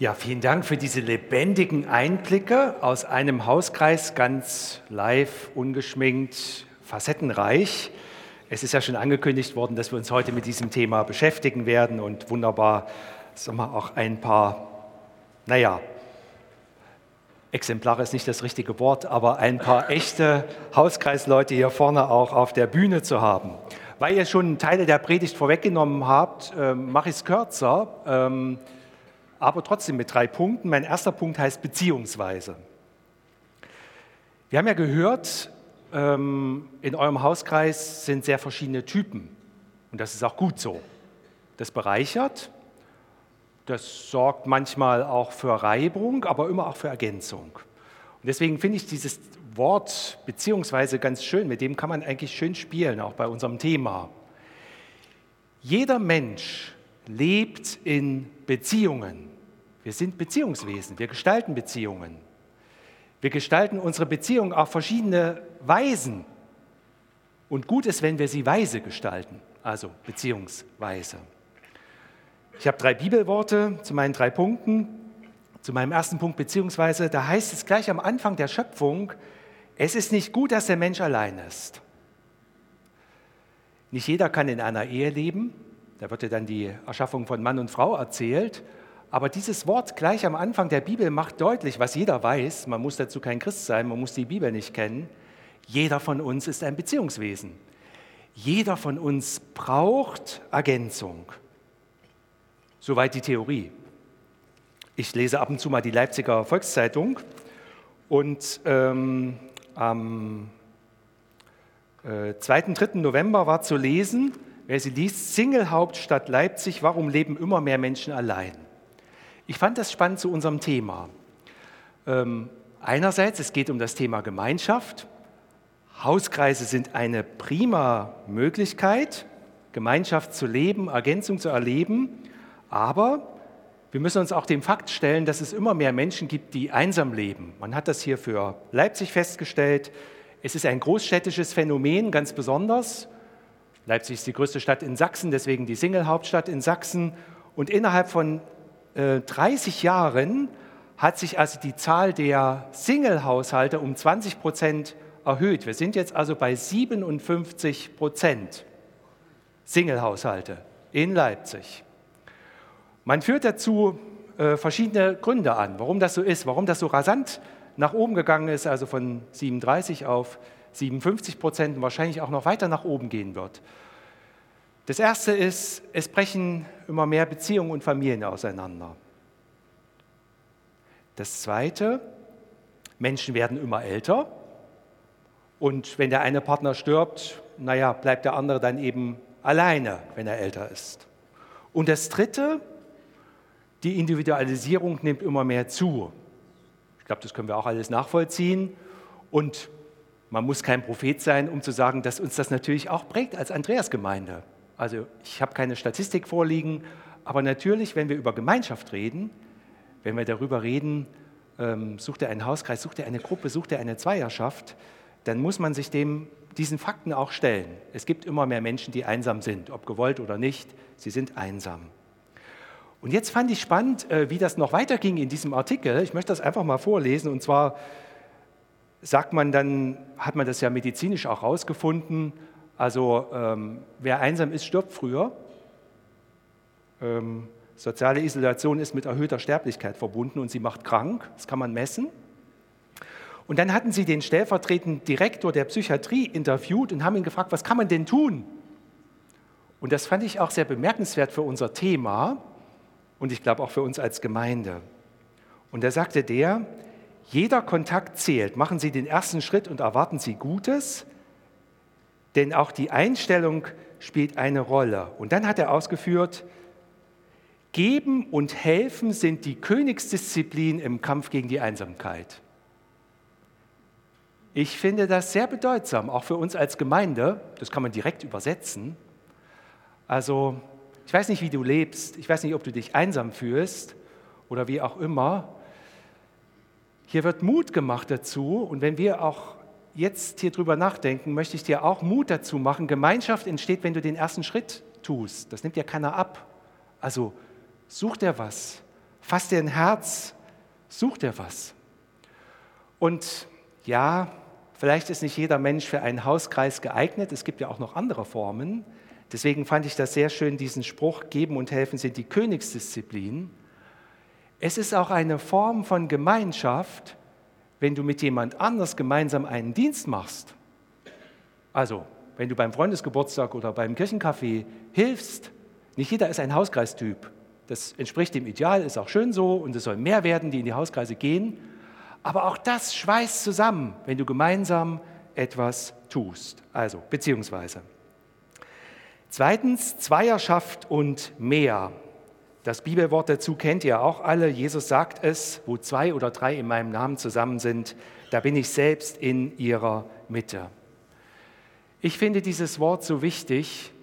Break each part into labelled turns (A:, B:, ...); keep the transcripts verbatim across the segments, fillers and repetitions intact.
A: Ja, vielen Dank für diese lebendigen Einblicke aus einem Hauskreis, ganz live, ungeschminkt, facettenreich. Es ist ja schon angekündigt worden, dass wir uns heute mit diesem Thema beschäftigen werden und wunderbar, sagen wir, auch ein paar, naja, Exemplare ist nicht das richtige Wort, aber ein paar echte Hauskreisleute hier vorne auch auf der Bühne zu haben. Weil ihr schon Teile der Predigt vorweggenommen habt, äh, mache ich es kürzer. Ähm, aber trotzdem mit drei Punkten. Mein erster Punkt heißt beziehungsweise. Wir haben ja gehört, ähm, in eurem Hauskreis sind sehr verschiedene Typen. Und das ist auch gut so. Das bereichert, das sorgt manchmal auch für Reibung, aber immer auch für Ergänzung. Und deswegen finde ich dieses Wort beziehungsweise ganz schön, mit dem kann man eigentlich schön spielen, auch bei unserem Thema. Jeder Mensch lebt in Beziehungen. Wir sind Beziehungswesen, wir gestalten Beziehungen. Wir gestalten unsere Beziehungen auf verschiedene Weisen. Und gut ist, wenn wir sie weise gestalten, also beziehungsweise. Ich habe drei Bibelworte zu meinen drei Punkten. Zu meinem ersten Punkt beziehungsweise, da heißt es gleich am Anfang der Schöpfung, es ist nicht gut, dass der Mensch allein ist. Nicht jeder kann in einer Ehe leben, da wird ja dann die Erschaffung von Mann und Frau erzählt. Aber dieses Wort gleich am Anfang der Bibel macht deutlich, was jeder weiß, man muss dazu kein Christ sein, man muss die Bibel nicht kennen, jeder von uns ist ein Beziehungswesen. Jeder von uns braucht Ergänzung. Soweit die Theorie. Ich lese ab und zu mal die Leipziger Volkszeitung und ähm, am äh, zweiten, dritten November war zu lesen, wer sie liest, Single-Hauptstadt Leipzig, warum leben immer mehr Menschen allein? Ich fand das spannend zu unserem Thema. Ähm, einerseits, es geht um das Thema Gemeinschaft. Hauskreise sind eine prima Möglichkeit, Gemeinschaft zu leben, Ergänzung zu erleben. Aber wir müssen uns auch dem Fakt stellen, dass es immer mehr Menschen gibt, die einsam leben. Man hat das hier für Leipzig festgestellt. Es ist ein großstädtisches Phänomen, ganz besonders. Leipzig ist die größte Stadt in Sachsen, deswegen die Single-Hauptstadt in Sachsen. Und innerhalb von dreißig Jahren hat sich also die Zahl der Single-Haushalte um zwanzig Prozent erhöht. Wir sind jetzt also bei siebenundfünfzig Prozent Single-Haushalte in Leipzig. Man führt dazu äh, verschiedene Gründe an, warum das so ist, warum das so rasant nach oben gegangen ist, also von siebenunddreißig auf siebenundfünfzig Prozent und wahrscheinlich auch noch weiter nach oben gehen wird. Das Erste ist, es brechen immer mehr Beziehungen und Familien auseinander. Das Zweite, Menschen werden immer älter und wenn der eine Partner stirbt, naja, bleibt der andere dann eben alleine, wenn er älter ist. Und das Dritte, die Individualisierung nimmt immer mehr zu. Ich glaube, das können wir auch alles nachvollziehen und man muss kein Prophet sein, um zu sagen, dass uns das natürlich auch prägt als Andreasgemeinde. Also ich habe keine Statistik vorliegen, aber natürlich, wenn wir über Gemeinschaft reden, wenn wir darüber reden, ähm, sucht er einen Hauskreis, sucht er eine Gruppe, sucht er eine Zweierschaft, dann muss man sich dem, diesen Fakten auch stellen. Es gibt immer mehr Menschen, die einsam sind, ob gewollt oder nicht, sie sind einsam. Und jetzt fand ich spannend, äh, wie das noch weiterging in diesem Artikel. Ich möchte das einfach mal vorlesen und zwar sagt man dann, hat man das ja medizinisch auch rausgefunden, also ähm, wer einsam ist, stirbt früher. Ähm, soziale Isolation ist mit erhöhter Sterblichkeit verbunden und sie macht krank, das kann man messen. Und dann hatten sie den stellvertretenden Direktor der Psychiatrie interviewt und haben ihn gefragt, was kann man denn tun? Und das fand ich auch sehr bemerkenswert für unser Thema und ich glaube auch für uns als Gemeinde. Und da sagte der, jeder Kontakt zählt, machen Sie den ersten Schritt und erwarten Sie Gutes, denn auch die Einstellung spielt eine Rolle. Und dann hat er ausgeführt, Geben und Helfen sind die Königsdisziplin im Kampf gegen die Einsamkeit. Ich finde das sehr bedeutsam, auch für uns als Gemeinde. Das kann man direkt übersetzen. Also, ich weiß nicht, wie du lebst. Ich weiß nicht, ob du dich einsam fühlst oder wie auch immer. Hier wird Mut gemacht dazu. Und wenn wir auch jetzt hier drüber nachdenken, möchte ich dir auch Mut dazu machen. Gemeinschaft entsteht, wenn du den ersten Schritt tust. Das nimmt ja keiner ab. Also such dir was, Fass dir ein Herz, such dir was. Und ja, vielleicht ist nicht jeder Mensch für einen Hauskreis geeignet. Es gibt ja auch noch andere Formen. Deswegen fand ich das sehr schön, diesen Spruch, geben und helfen sind die Königsdisziplin. Es ist auch eine Form von Gemeinschaft, wenn du mit jemand anders gemeinsam einen Dienst machst. Also, wenn du beim Freundesgeburtstag oder beim Kirchencafé hilfst. Nicht jeder ist ein Hauskreistyp. Das entspricht dem Ideal, ist auch schön so und es soll mehr werden, die in die Hauskreise gehen. Aber auch das schweißt zusammen, wenn du gemeinsam etwas tust. Also, beziehungsweise. Zweitens, Zweierschaft und mehr. Das Bibelwort dazu kennt ihr auch alle. Jesus sagt es, wo zwei oder drei in meinem Namen zusammen sind, da bin ich selbst in ihrer Mitte. Ich finde dieses Wort so wichtig,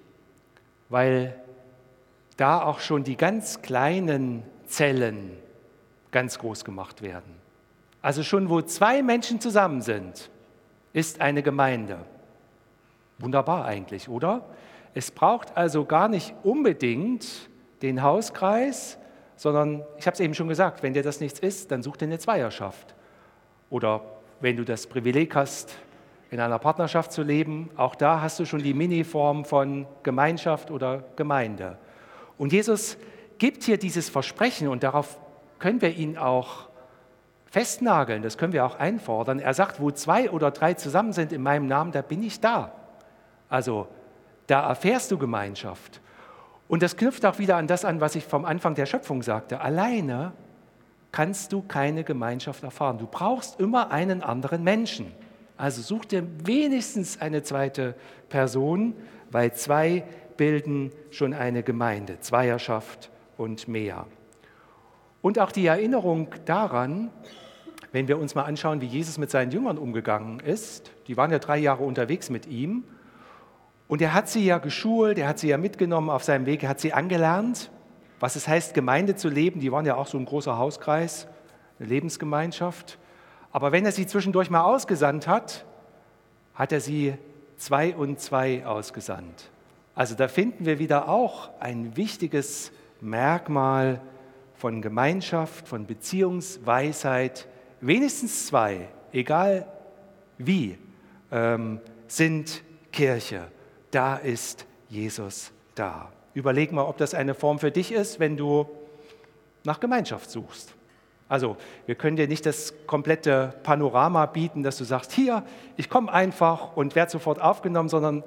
A: weil da auch schon die ganz kleinen Zellen ganz groß gemacht werden. Also schon wo zwei Menschen zusammen sind, ist eine Gemeinde. Wunderbar eigentlich, oder? Es braucht also gar nicht unbedingt den Hauskreis, sondern, ich habe es eben schon gesagt, wenn dir das nichts ist, dann such dir eine Zweierschaft. Oder wenn du das Privileg hast, in einer Partnerschaft zu leben, auch da hast du schon die Miniform von Gemeinschaft oder Gemeinde. Und Jesus gibt hier dieses Versprechen und darauf können wir ihn auch festnageln, das können wir auch einfordern. Er sagt, wo zwei oder drei zusammen sind in meinem Namen, da bin ich da. Also da erfährst du Gemeinschaft. Und das knüpft auch wieder an das an, was ich vom Anfang der Schöpfung sagte. Alleine kannst du keine Gemeinschaft erfahren. Du brauchst immer einen anderen Menschen. Also such dir wenigstens eine zweite Person, weil zwei bilden schon eine Gemeinde, Zweierschaft und mehr. Und auch die Erinnerung daran, wenn wir uns mal anschauen, wie Jesus mit seinen Jüngern umgegangen ist, die waren ja drei Jahre unterwegs mit ihm und er hat sie ja geschult, er hat sie ja mitgenommen auf seinem Weg, er hat sie angelernt, was es heißt, Gemeinde zu leben. Die waren ja auch so ein großer Hauskreis, eine Lebensgemeinschaft. Aber wenn er sie zwischendurch mal ausgesandt hat, hat er sie zwei und zwei ausgesandt. Also da finden wir wieder auch ein wichtiges Merkmal von Gemeinschaft, von Beziehungsweisheit. Wenigstens zwei, egal wie, ähm, sind Kirche. Da ist Jesus da. Überleg mal, ob das eine Form für dich ist, wenn du nach Gemeinschaft suchst. Also wir können dir nicht das komplette Panorama bieten, dass du sagst, hier, ich komme einfach und werde sofort aufgenommen, sondern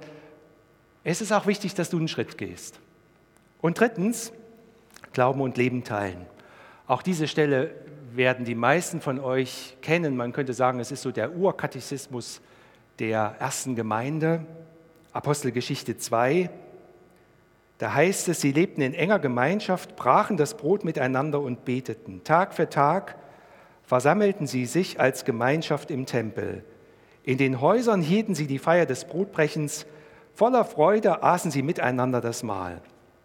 A: es ist auch wichtig, dass du einen Schritt gehst. Und drittens, Glauben und Leben teilen. Auch diese Stelle werden die meisten von euch kennen. Man könnte sagen, es ist so der Urkatechismus der ersten Gemeinde, Apostelgeschichte zwei. Da heißt es, sie lebten in enger Gemeinschaft, brachen das Brot miteinander und beteten. Tag für Tag versammelten sie sich als Gemeinschaft im Tempel. In den Häusern hielten sie die Feier des Brotbrechens. Voller Freude aßen sie miteinander das Mahl.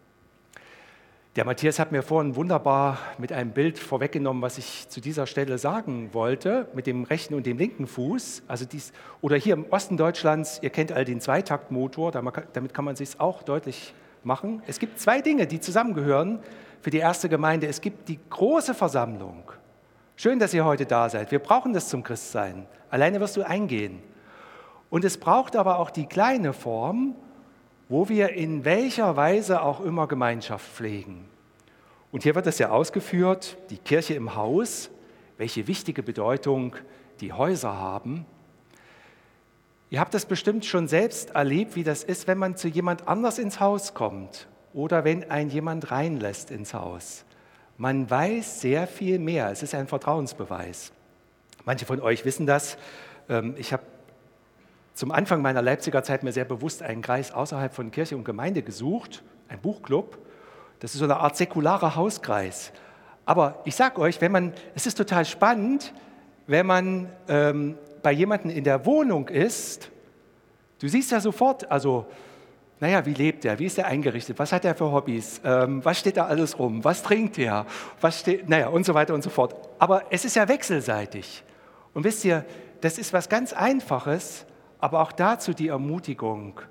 A: Der Matthias hat mir vorhin wunderbar mit einem Bild vorweggenommen, was ich zu dieser Stelle sagen wollte, mit dem rechten und dem linken Fuß. Also dies, oder hier im Osten Deutschlands, ihr kennt all den Zweitaktmotor, damit kann man sich es auch deutlich machen. Es gibt zwei Dinge, die zusammengehören für die erste Gemeinde. Es gibt die große Versammlung. Schön, dass ihr heute da seid. Wir brauchen das zum Christsein. Alleine wirst du eingehen. Und es braucht aber auch die kleine Form, wo wir in welcher Weise auch immer Gemeinschaft pflegen. Und hier wird es ja ausgeführt, die Kirche im Haus, welche wichtige Bedeutung die Häuser haben. Ihr habt das bestimmt schon selbst erlebt, wie das ist, wenn man zu jemand anders ins Haus kommt oder wenn ein jemand reinlässt ins Haus. Man weiß sehr viel mehr, es ist ein Vertrauensbeweis. Manche von euch wissen das. Ich habe zum Anfang meiner Leipziger Zeit mir sehr bewusst einen Kreis außerhalb von Kirche und Gemeinde gesucht, ein Buchclub. Das ist so eine Art säkularer Hauskreis. Aber ich sage euch, wenn man, es ist total spannend, wenn man ähm, bei jemandem in der Wohnung ist, du siehst ja sofort, also, naja, wie lebt er, wie ist er eingerichtet, was hat er für Hobbys, ähm, was steht da alles rum, was trinkt er, was steht, naja, und so weiter und so fort. Aber es ist ja wechselseitig. Und wisst ihr, das ist was ganz Einfaches, aber auch dazu die Ermutigung,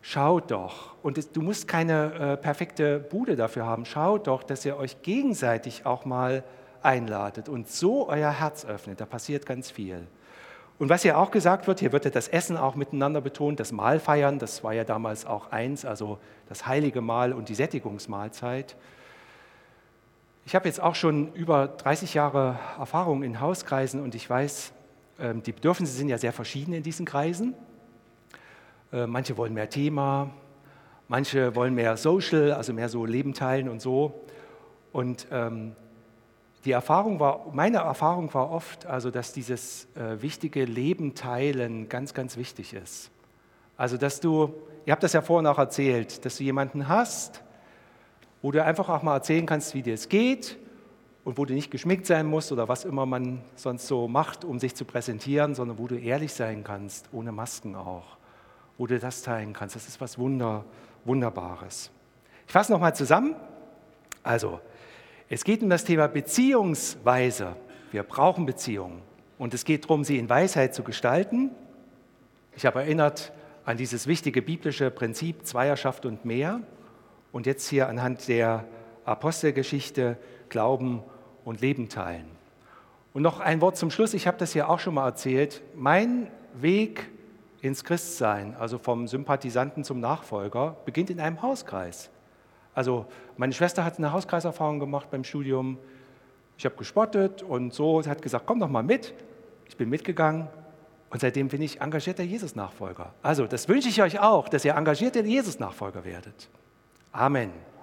A: schaut doch, und es, du musst keine äh, perfekte Bude dafür haben, schaut doch, dass ihr euch gegenseitig auch mal einladet und so euer Herz öffnet, da passiert ganz viel. Und was hier auch gesagt wird, hier wird ja das Essen auch miteinander betont, das Mahlfeiern, das war ja damals auch eins, also das heilige Mahl und die Sättigungsmahlzeit. Ich habe jetzt auch schon über dreißig Jahre Erfahrung in Hauskreisen und ich weiß, die Bedürfnisse sind ja sehr verschieden in diesen Kreisen. Manche wollen mehr Thema, manche wollen mehr Social, also mehr so Leben teilen und so. Und ähm, die Erfahrung war, meine Erfahrung war oft, also dass dieses äh, wichtige Leben teilen ganz, ganz wichtig ist. Also dass du, ihr habt das ja vorhin auch erzählt, dass du jemanden hast, wo du einfach auch mal erzählen kannst, wie dir es geht und wo du nicht geschminkt sein musst oder was immer man sonst so macht, um sich zu präsentieren, sondern wo du ehrlich sein kannst, ohne Masken auch, wo du das teilen kannst. Das ist was Wunder, Wunderbares. Ich fasse nochmal zusammen. Also, es geht um das Thema Beziehungsweise. Wir brauchen Beziehungen und es geht darum, sie in Weisheit zu gestalten. Ich habe erinnert an dieses wichtige biblische Prinzip Zweierschaft und mehr. Und jetzt hier anhand der Apostelgeschichte Glauben und Leben teilen. Und noch ein Wort zum Schluss, ich habe das ja auch schon mal erzählt. Mein Weg ins Christsein, also vom Sympathisanten zum Nachfolger, beginnt in einem Hauskreis. Also meine Schwester hat eine Hauskreiserfahrung gemacht beim Studium. Ich habe gespottet und so, sie hat gesagt, komm doch mal mit. Ich bin mitgegangen und seitdem bin ich engagierter Jesus-Nachfolger. Also das wünsche ich euch auch, dass ihr engagierte Jesus-Nachfolger werdet. Amen.